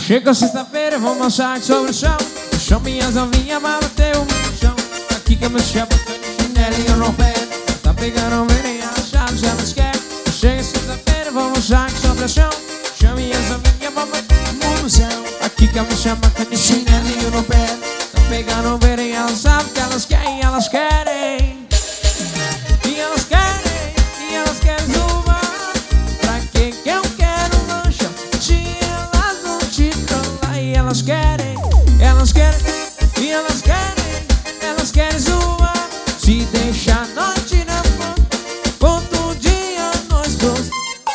Chega sexta-feira, vou mostrar sobre o chão. Chão minhas novinhas, mas bateu no chão. Aqui que eu me chamo, chinelinho no pé. Tá pegando bem, achado, já não esquece. Chega sexta-feira, vou mostrar sobre o chão. Chão minhas novinhas, mas bateu no chão. Aqui que eu me chamo, chinelinho no pé. Tá pegando bem, elas sabem que elas querem, elas querem. E elas querem, e elas querem zoar. Pra que eu quero lancha? Se elas não te trollar. E elas querem, e elas querem zoar. Se deixar nós tirar foto, outro dia nós dois.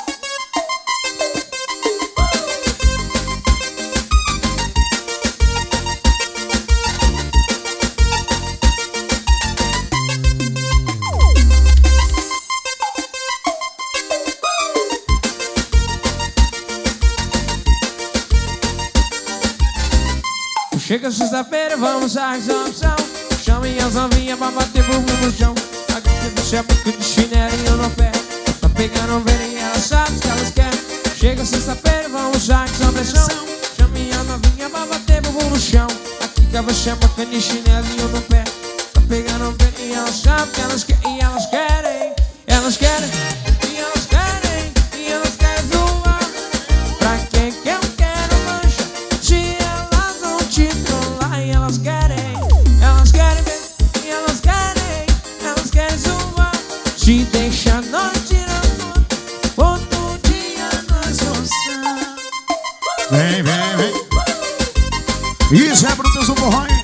Chega sexta-feira, vamos à resolção. Chame as novinhas pra bater bumbum no chão. Aqui que você é bico de chinelinho no pé. Tá pegando verem, elas sabem que elas querem. Chega sexta-feira, vamos à resolção. Chame as novinhas pra bater bumbum no chão. Aqui que você é bico de chinelinho no pé. Tá pegando verem, elas sabem que elas querem. E elas querem, elas querem. E elas querem, e elas querem zoar. Pra que eu quero lancha? Se elas não te trollar. E elas querem ver. E elas querem zoar. Se deixa nós tirar foto, outro dia nós gostamos. Vem. Isso é Brutus do Borronha.